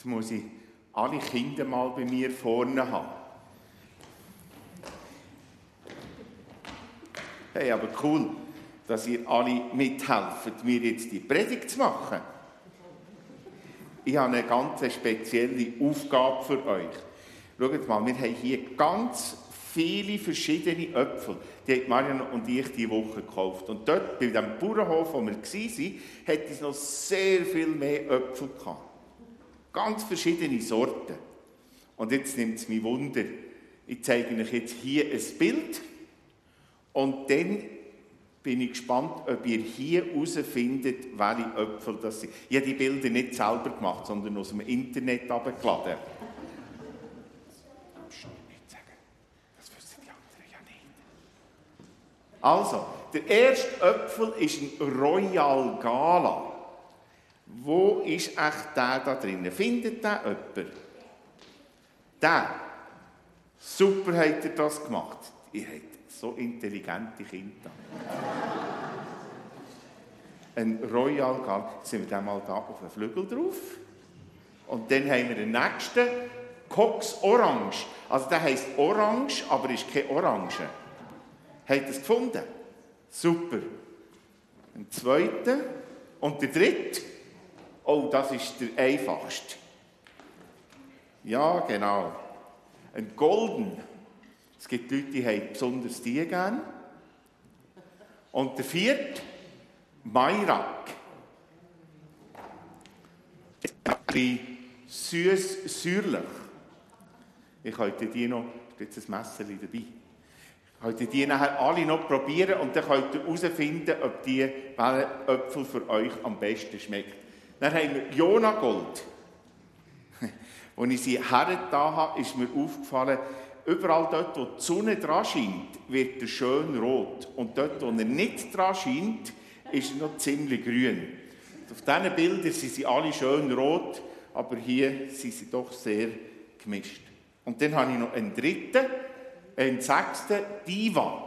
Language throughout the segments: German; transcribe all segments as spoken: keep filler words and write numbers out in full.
Jetzt muss ich alle Kinder mal bei mir vorne haben. Hey, aber cool, dass ihr alle mithelft, mir jetzt die Predigt zu machen. Ich habe eine ganz spezielle Aufgabe für euch. Schaut mal, wir haben hier ganz viele verschiedene Äpfel. Die hat Marian und ich diese Woche gekauft. Und dort, bei dem Bauernhof, wo wir waren, hat es noch sehr viel mehr Äpfel gehabt. Ganz verschiedene Sorten. Und jetzt nimmt es mich Wunder. Ich zeige euch jetzt hier ein Bild. Und dann bin ich gespannt, ob ihr hier herausfindet, welche Äpfel das sind. Ich habe die Bilder nicht selber gemacht, sondern aus dem Internet heruntergeladen. Nicht sagen. Das wissen die anderen ja nicht. Also, der erste Äpfel ist ein Royal Gala. Wo ist echt der da drin? Findet der jemand? Der. Super habt ihr das gemacht. Ihr habt so intelligente Kinder. Ein Royal Gala. Jetzt sind wir dann mal da auf den Flügel drauf. Und dann haben wir den nächsten. Cox Orange. Also der heisst Orange, aber ist keine Orange. Habt ihr es gefunden? Super. Ein zweiter. Und der dritte. Oh, das ist der einfachste. Ja, genau. Ein Golden. Es gibt Leute, die haben besonders die gerne. Und der vierte, Mayrak. Ein bisschen süß, säuerlich. Ich könnte die noch, jetzt ein Messerchen dabei. Ich könnte die nachher alle noch probieren und dann könnt ihr herausfinden, ob die welche Äpfel für euch am besten schmeckt. Dann haben wir Jonagold. Als ich sie hergetan habe, ist mir aufgefallen, überall dort, wo die Sonne dran scheint, wird er schön rot. Und dort, wo er nicht dran scheint, ist er noch ziemlich grün. Auf diesen Bildern sind sie alle schön rot, aber hier sind sie doch sehr gemischt. Und dann habe ich noch einen dritten, einen sechsten, Diva.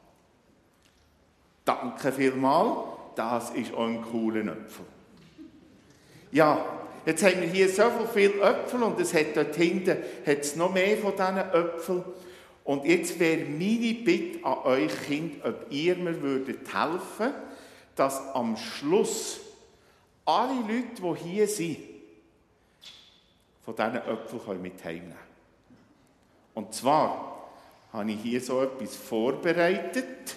Danke vielmals, das ist auch ein cooler Apfel. Ja, jetzt haben wir hier so viele Äpfel und es hat dort hinten hat's noch mehr von diesen Äpfeln. Und jetzt wäre meine Bitte an euch Kinder, ob ihr mir würdet helfen, dass am Schluss alle Leute, die hier sind, von diesen Äpfeln mit heimnehmen können. Und zwar habe ich hier so etwas vorbereitet.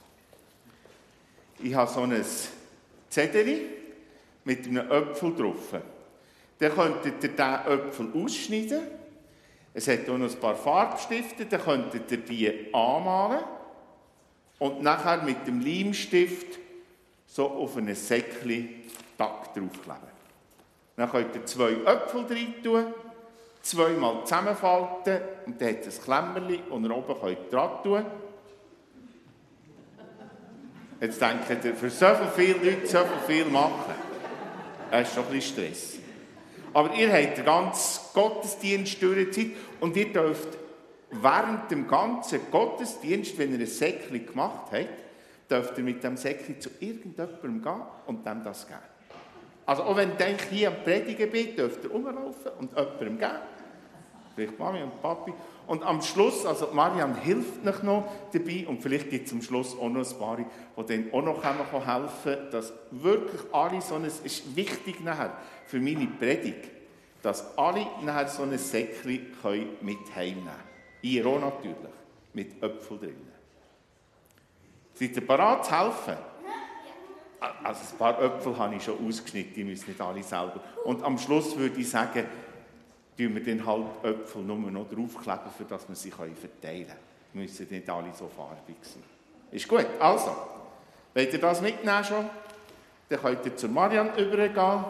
Ich habe so ein Zettel mit einem Apfel drauf. Dann könntet ihr diesen Apfel ausschneiden. Es hat auch noch ein paar Farbstifte, dann könntet ihr die anmalen und nachher mit dem Leimstift so auf ein Säckchen Tag draufkleben. Dann könnt ihr zwei Äpfel rein tun, zweimal zusammenfalten und dann hat es ein Klemmerchen und oben könnt ihr dran tun. Jetzt denkt ihr, für so viele Leute so viel machen. Das ist schon ein bisschen Stress. Aber ihr habt den ganzen Gottesdienst durchgezogen und ihr dürft während dem ganzen Gottesdienst, wenn ihr ein Säckchen gemacht habt, dürft ihr mit dem Säckchen zu irgendjemandem gehen und dem das geben. Also auch wenn ihr hier am Predigen bin, dürft ihr rumlaufen und jemandem geben. Vielleicht Mami und Papi. Und am Schluss, also Marian hilft euch noch dabei und vielleicht gibt es am Schluss auch noch ein paar, die dann auch noch helfen können, dass wirklich alle so ein, es ist wichtig nachher für meine Predigt, dass alle nachher so ein Säckchen mit heimnehmen können. Ihr auch natürlich, mit Äpfeln drin. Seid ihr bereit zu helfen? Also ein paar Äpfel habe ich schon ausgeschnitten, die müssen nicht alle selber. Und am Schluss würde ich sagen, tun wir den halt Äpfel nur noch draufkleben, für dass wir sie verteilen können. Wir müssen nicht alle so farbig sein. Ist gut, also, wollt ihr das mitnehmen schon? Dann könnt ihr zu Marian übergehen.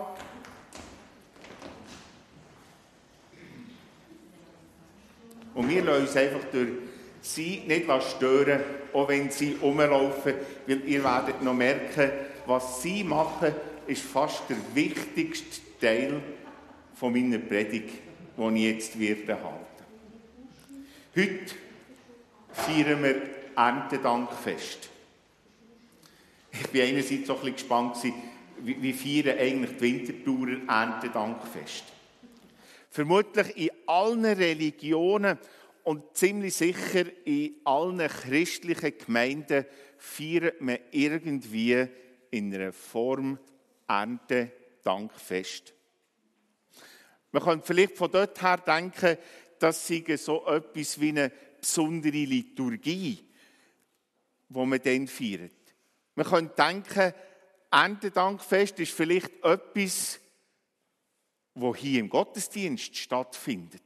Und wir lassen uns einfach durch sie nicht stören, auch wenn sie rumlaufen, weil ihr werdet noch merken, was sie machen, ist fast der wichtigste Teil von meiner Predigt, die ich jetzt werde halten. Heute feiern wir Erntedankfest. Ich war einerseits so ein bisschen gespannt, wie, wie feiern eigentlich die Winterthurer Erntedankfest. Vermutlich in allen Religionen und ziemlich sicher in allen christlichen Gemeinden feiert man irgendwie in einer Form Erntedankfest. Man könnte vielleicht von dort her denken, das sei so etwas wie eine besondere Liturgie, die man dann feiert. Man könnte denken, Erntedankfest ist vielleicht etwas, das hier im Gottesdienst stattfindet.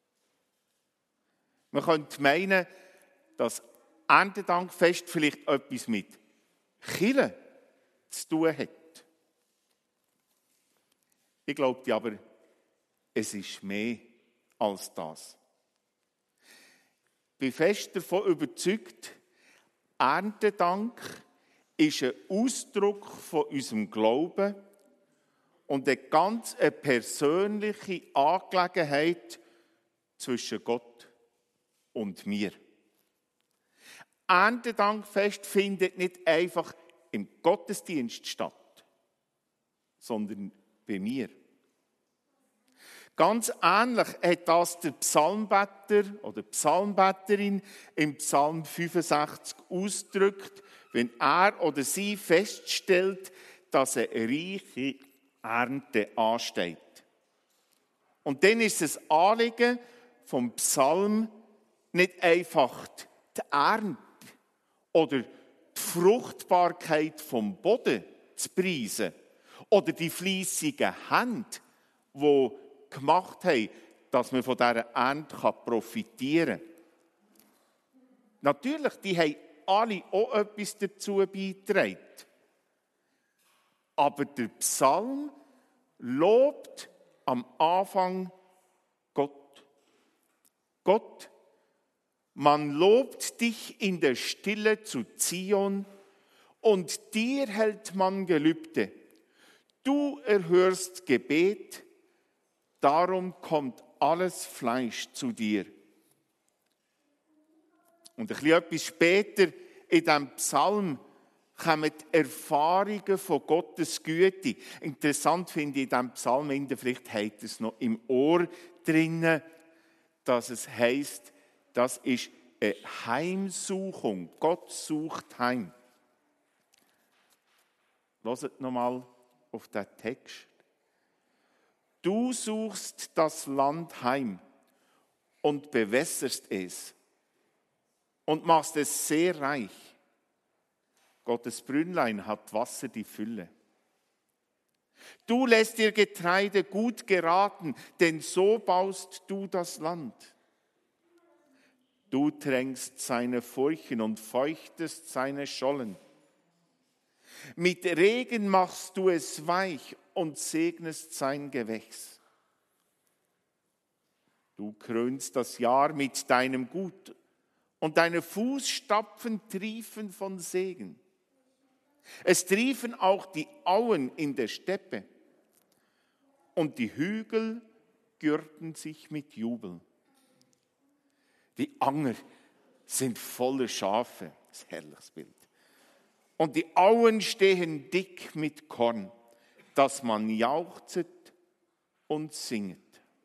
Man könnte meinen, dass Erntedankfest vielleicht etwas mit Kirche zu tun hat. Ich glaube aber, es ist mehr als das. Ich bin fest davon überzeugt, Erntedank ist ein Ausdruck von unserem Glauben und eine ganz eine persönliche Angelegenheit zwischen Gott und mir. Erntedankfest findet nicht einfach im Gottesdienst statt, sondern bei mir. Ganz ähnlich hat das der Psalmbeter oder Psalmbetterin im Psalm fünfundsechzig ausgedrückt, wenn er oder sie feststellt, dass eine reiche Ernte ansteht. Und dann ist es ein Anliegen vom Psalm, nicht einfach die Ernte oder die Fruchtbarkeit vom Boden zu preisen oder die fleissigen Hände, die gemacht haben, dass man von dieser Ernte profitieren kann. Natürlich, die haben alle auch etwas dazu beigetragen. Aber der Psalm lobt am Anfang Gott. Gott, man lobt dich in der Stille zu Zion und dir hält man Gelübde. Du erhörst Gebet, darum kommt alles Fleisch zu dir. Und ein bisschen etwas später in diesem Psalm kommen die Erfahrungen von Gottes Güte. Interessant finde ich in diesem Psalm, vielleicht habt ihr es noch im Ohr drinnen, dass es heisst, das ist eine Heimsuchung. Gott sucht heim. Hört nochmal auf den Text. Du suchst das Land heim und bewässerst es und machst es sehr reich. Gottes Brünnlein hat Wasser die Fülle. Du lässt dir Getreide gut geraten, denn so baust du das Land. Du tränkst seine Furchen und feuchtest seine Schollen. Mit Regen machst du es weich und segnest sein Gewächs. Du krönst das Jahr mit deinem Gut und deine Fußstapfen triefen von Segen. Es triefen auch die Auen in der Steppe und die Hügel gürten sich mit Jubel. Die Anger sind voller Schafe, das ist ein herrliches Bild. Und die Auen stehen dick mit Korn, dass man jauchzet und singet.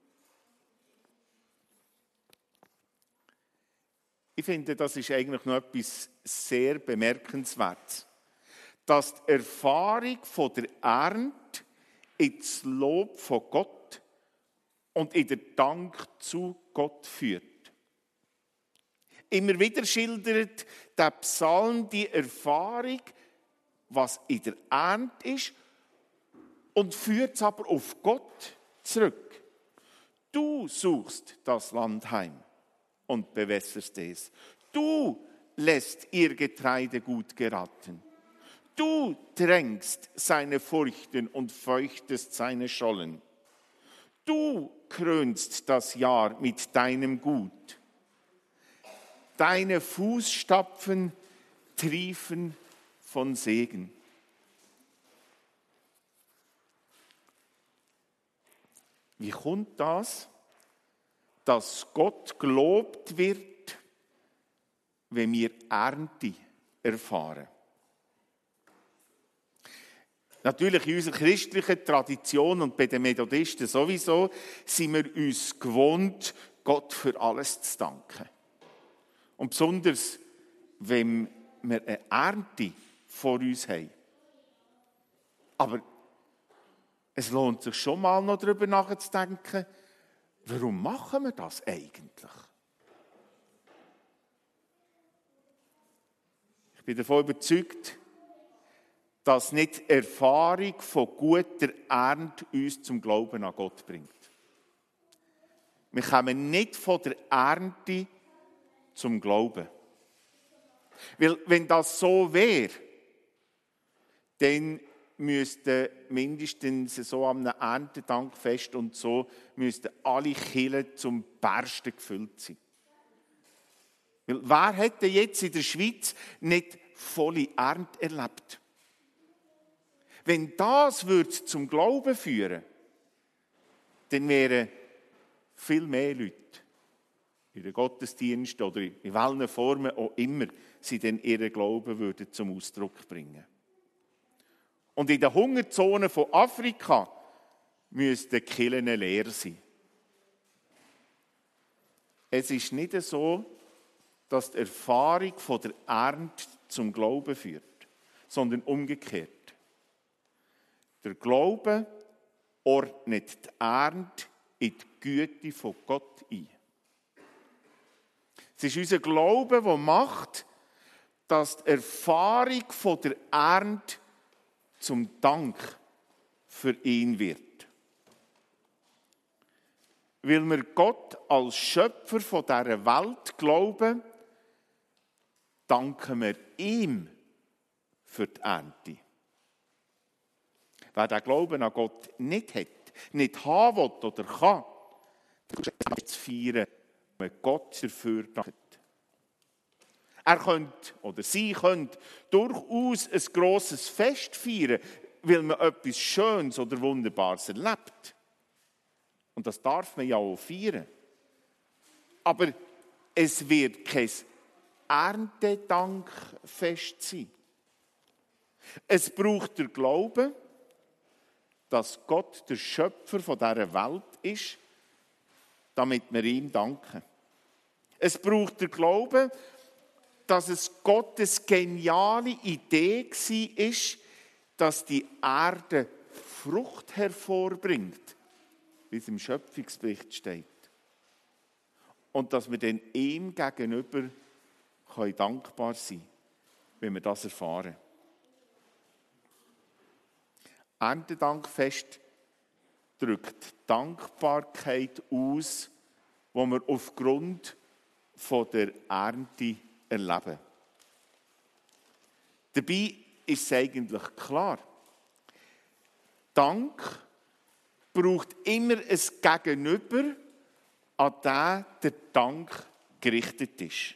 Ich finde, das ist eigentlich noch etwas sehr Bemerkenswertes, dass die Erfahrung von der Ernte ins Lob von Gott und in den Dank zu Gott führt. Immer wieder schildert der Psalm die Erfahrung, was in der Ernte ist, und führt es aber auf Gott zurück. Du suchst das Land heim und bewässerst es. Du lässt ihr Getreide gut geraten. Du tränkst seine Furchen und feuchtest seine Schollen. Du krönst das Jahr mit deinem Gut. Deine Fußstapfen triefen von Segen. Wie kommt das, dass Gott gelobt wird, wenn wir Ernte erfahren? Natürlich in unserer christlichen Tradition und bei den Methodisten sowieso sind wir uns gewohnt, Gott für alles zu danken. Und besonders, wenn wir eine Ernte vor uns haben. Aber es lohnt sich schon mal noch darüber nachzudenken, warum machen wir das eigentlich? Ich bin davon überzeugt, dass nicht die Erfahrung von guter Ernte uns zum Glauben an Gott bringt. Wir kommen nicht von der Ernte zum Glauben. Weil, wenn das so wäre, dann müssten mindestens so am Erntedankfest und so, müssten alle Kirchen zum Bersten gefüllt sein. Weil wer hätte jetzt in der Schweiz nicht volle Ernte erlebt? Wenn das würde zum Glauben führen, dann wären viel mehr Leute in den Gottesdienst oder in welchen Formen auch immer sie denn ihren Glauben würden zum Ausdruck bringen. Und in den Hungerzonen von Afrika müssten die Kirchen leer sein. Es ist nicht so, dass die Erfahrung von der Ernte zum Glauben führt, sondern umgekehrt. Der Glaube ordnet die Ernte in die Güte von Gott ein. Es ist unser Glaube, der macht, dass die Erfahrung von der Ernte zum Dank für ihn wird. Weil wir Gott als Schöpfer von dieser Welt glauben, danken wir ihm für die Ernte. Wer den Glauben an Gott nicht hat, nicht haben will oder kann, der zu feiern, wenn Gott dafür dankt. Er könnte, oder sie könnte, durchaus ein grosses Fest feiern, weil man etwas Schönes oder Wunderbares erlebt. Und das darf man ja auch feiern. Aber es wird kein Erntedankfest sein. Es braucht der Glaube, dass Gott der Schöpfer von dieser Welt ist, damit wir ihm danken. Es braucht der Glaube, dass es Gottes geniale Idee war, dass die Erde Frucht hervorbringt, wie es im Schöpfungsbericht steht. Und dass wir dann ihm gegenüber können dankbar sein können, wenn wir das erfahren. Erntedankfest drückt Dankbarkeit aus, die wir aufgrund von der Ernte erleben. Dabei ist es eigentlich klar. Dank braucht immer ein Gegenüber, an den der Dank gerichtet ist.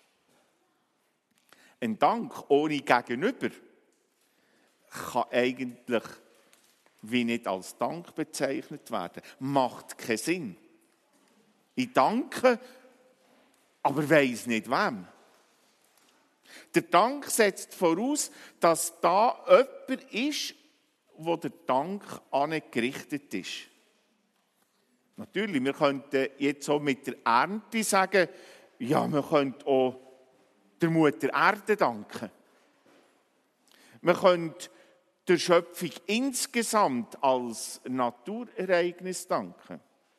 Ein Dank ohne Gegenüber kann eigentlich wie nicht als Dank bezeichnet werden. Macht keinen Sinn. Ich danke, aber weiss nicht wem. Der Dank setzt voraus, dass da jemand ist, wo der Dank angerichtet ist. Natürlich, wir könnten jetzt auch mit der Ernte sagen, ja, wir könnten auch der Mutter Erde danken. Wir können der Schöpfung insgesamt als Naturereignis danken.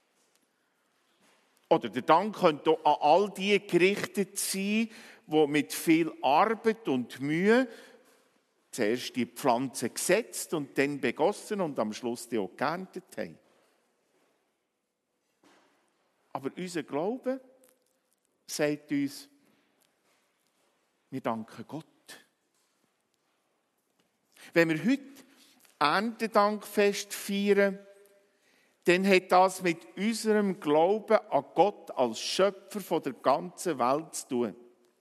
Oder der Dank könnte auch an all die gerichtet sein, die mit viel Arbeit und Mühe zuerst die Pflanze gesetzt und dann begossen und am Schluss die auch geerntet haben. Aber unser Glaube sagt uns, wir danken Gott. Wenn wir heute Erntedankfest feiern, dann hat das mit unserem Glauben an Gott als Schöpfer von der ganzen Welt zu tun.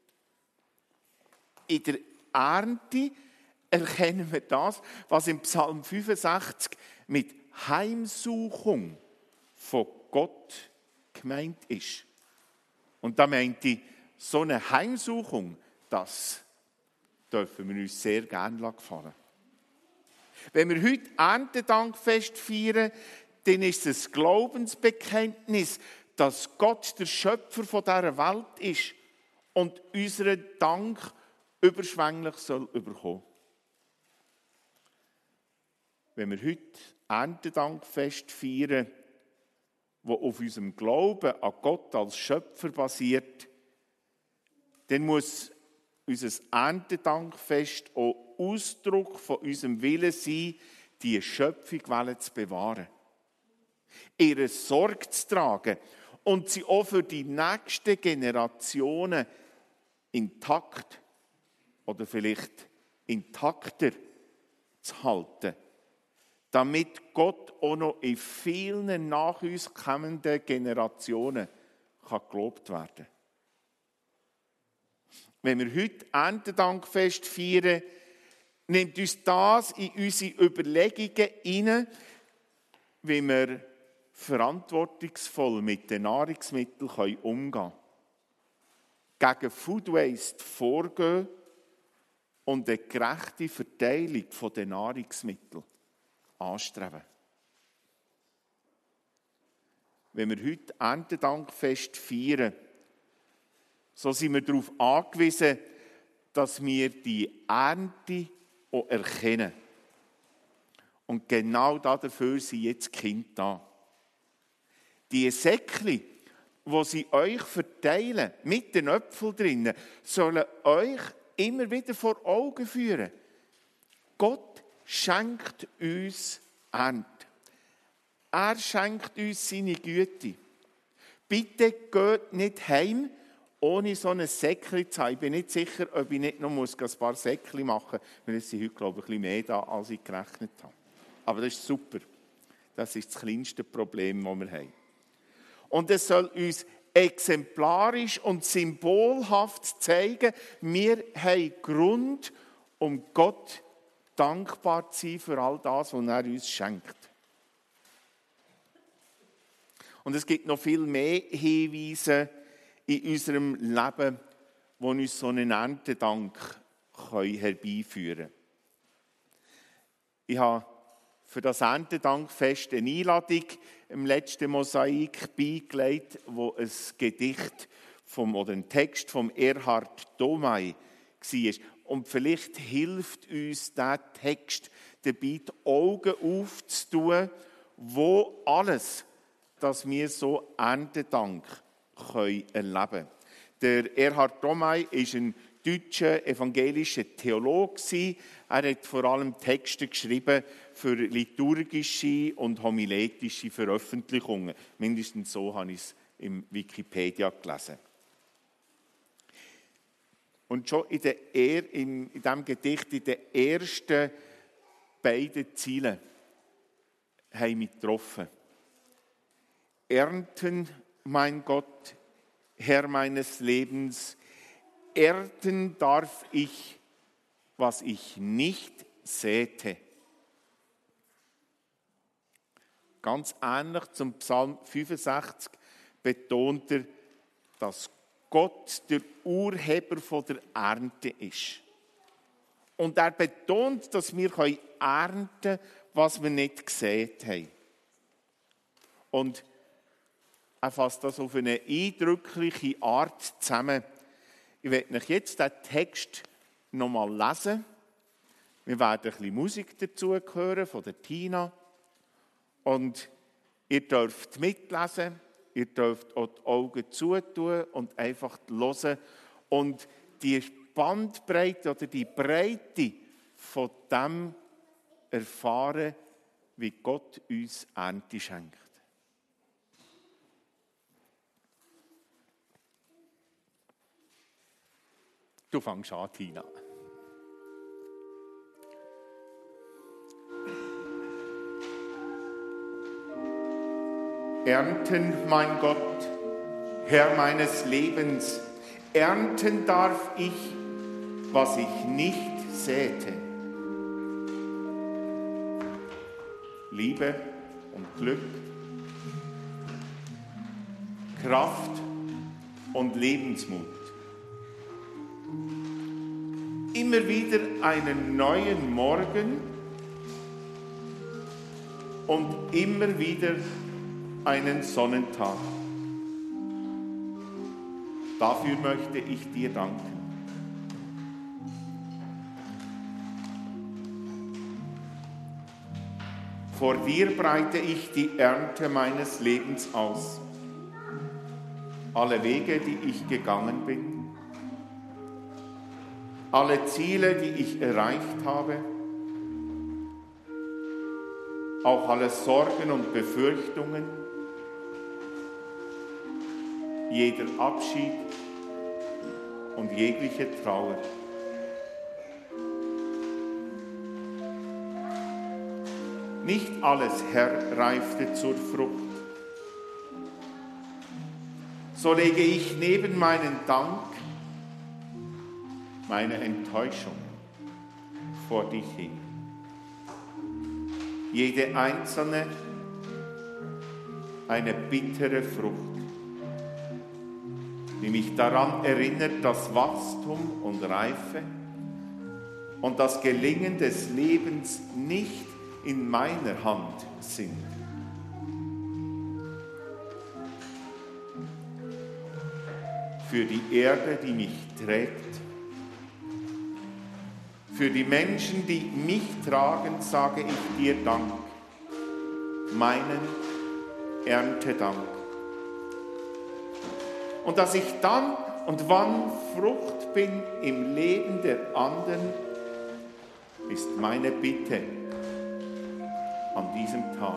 In der Ernte erkennen wir das, was im Psalm fünfundsechzig mit Heimsuchung von Gott gemeint ist. Und da meint ich, so eine Heimsuchung, das dürfen wir uns sehr gerne gefallen. Wenn wir heute Erntedankfest feiern, dann ist es ein Glaubensbekenntnis, dass Gott der Schöpfer von dieser Welt ist und unseren Dank überschwänglich soll bekommen. Wenn wir heute Erntedankfest feiern, das auf unserem Glauben an Gott als Schöpfer basiert, dann muss unser Erntedankfest auch Ausdruck von unserem Willen sein, die Schöpfung zu bewahren, ihre Sorge zu tragen und sie auch für die nächsten Generationen intakt oder vielleicht intakter zu halten, damit Gott auch noch in vielen nach uns kommenden Generationen kann gelobt werden kann. Wenn wir heute Erntedankfest feiern, nimmt uns das in unsere Überlegungen hinein, wie wir verantwortungsvoll mit den Nahrungsmitteln umgehen können, gegen Food Waste vorgehen und eine gerechte Verteilung der Nahrungsmittel anstreben. Wenn wir heute Erntedankfest feiern, so sind wir darauf angewiesen, dass wir die Ernte auch erkennen. Und genau dafür sind jetzt die Kinder da. Die Säckchen, die sie euch verteilen, mit den Äpfeln drinnen, sollen euch immer wieder vor Augen führen. Gott schenkt uns Ernte. Er schenkt uns seine Güte. Bitte geht nicht heim, ohne so ein Säckchen zu haben. Ich bin nicht sicher, ob ich nicht noch ein paar Säckchen machen muss, weil es sind heute, glaube ich, ein bisschen mehr da, als ich gerechnet habe. Aber das ist super. Das ist das kleinste Problem, das wir haben. Und es soll uns exemplarisch und symbolhaft zeigen, wir haben Grund, um Gott dankbar zu sein für all das, was er uns schenkt. Und es gibt noch viel mehr Hinweise in unserem Leben, die uns so einen Erntedank herbeiführen können. Ich habe für das Erntedankfest eine Einladung im letzten Mosaik beigelegt, wo ein Gedicht vom, oder ein Text von Erhard Domay war. Und vielleicht hilft uns dieser Text dabei, die Augen aufzutun, wo alles, dass wir so Erntedank können erleben können. Der Erhard Domay ist ein deutscher evangelischer Theologe. Er hat vor allem Texte geschrieben für liturgische und homiletische Veröffentlichungen. Mindestens so habe ich es im Wikipedia gelesen. Und schon in, der er, in, in diesem Gedicht, in den ersten beiden Zeilen, haben mich getroffen. Ernten, mein Gott, Herr meines Lebens, ernten darf ich, was ich nicht säte. Ganz ähnlich zum Psalm fünfundsechzig betont er, dass Gott der Urheber von der Ernte ist. Und er betont, dass wir ernten können, was wir nicht gesät haben. Und er fasst das auf eine eindrückliche Art zusammen. Ich werde euch jetzt den Text nochmal lesen. Wir werden ein bisschen Musik dazu hören von der Tina. Und ihr dürft mitlesen, ihr dürft auch die Augen zutun und einfach hören. Und die Bandbreite oder die Breite von dem erfahren, wie Gott uns Ernte schenkt. Du fängst an, Tina. Ernten, mein Gott, Herr meines Lebens, ernten darf ich, was ich nicht säte. Liebe und Glück, Kraft und Lebensmut. Immer wieder einen neuen Morgen und immer wieder einen Sonnentag. Dafür möchte ich dir danken. Vor dir breite ich die Ernte meines Lebens aus. Alle Wege, die ich gegangen bin, alle Ziele, die ich erreicht habe, auch alle Sorgen und Befürchtungen, jeder Abschied und jegliche Trauer. Nicht alles, Herr, reifte zur Frucht. So lege ich neben meinen Dank meine Enttäuschung vor dich hin. Jede einzelne eine bittere Frucht, die mich daran erinnert, dass Wachstum und Reife und das Gelingen des Lebens nicht in meiner Hand sind. Für die Erde, die mich trägt, für die Menschen, die mich tragen, sage ich dir Dank, meinen Erntedank. Und dass ich dann und wann Frucht bin im Leben der anderen, ist meine Bitte an diesem Tag.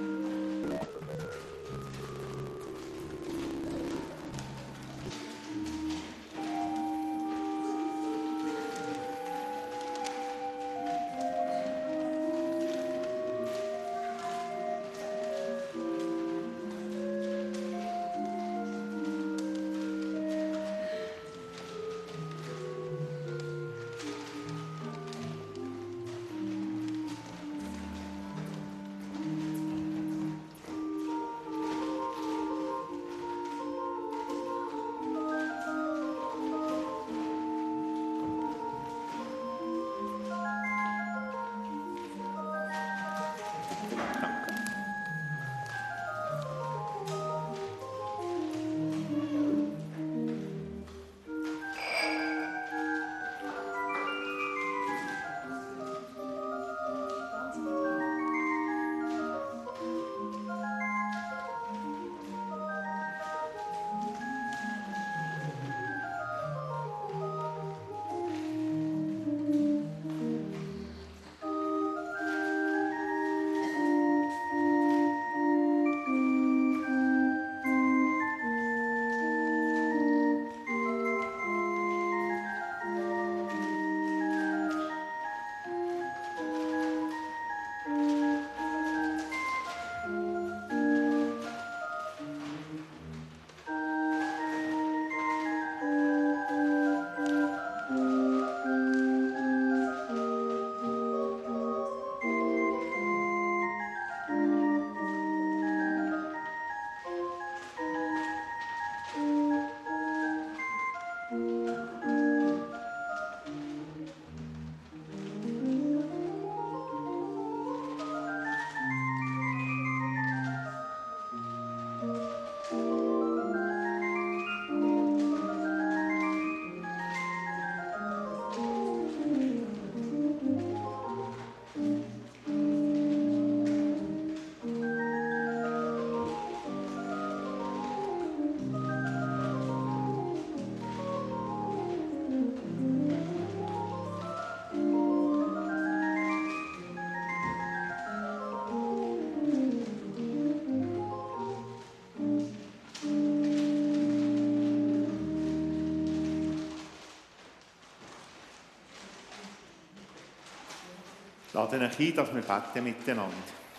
Ich lade euch ein, dass wir beten miteinander.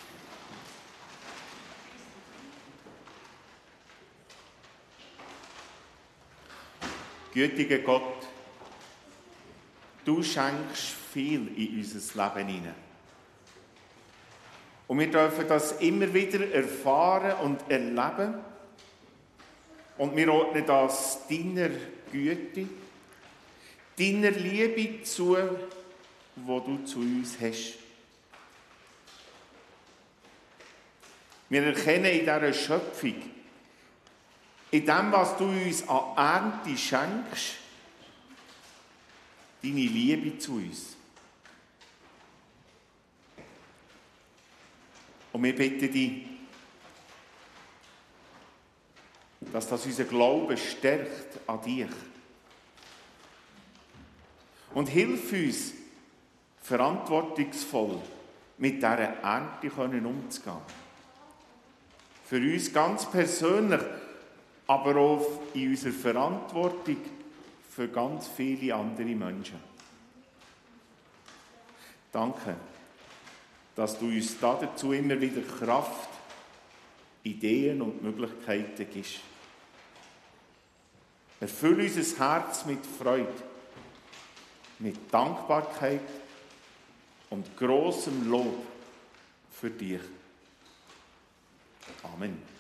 Gütiger Gott, du schenkst viel in unser Leben hinein. Und wir dürfen das immer wieder erfahren und erleben. Und wir ordnen das deiner Güte, deiner Liebe zu, wo du zu uns hast. Wir erkennen in dieser Schöpfung, in dem, was du uns an Ernte schenkst, deine Liebe zu uns. Und wir bitten dich, dass das unser Glaube stärkt an dich. Und hilf uns, verantwortungsvoll mit dieser Ernte umzugehen. Für uns ganz persönlich, aber auch in unserer Verantwortung für ganz viele andere Menschen. Danke, dass du uns dazu immer wieder Kraft, Ideen und Möglichkeiten gibst. Erfülle unser Herz mit Freude, mit Dankbarkeit und grossem Lob für dich. Amen.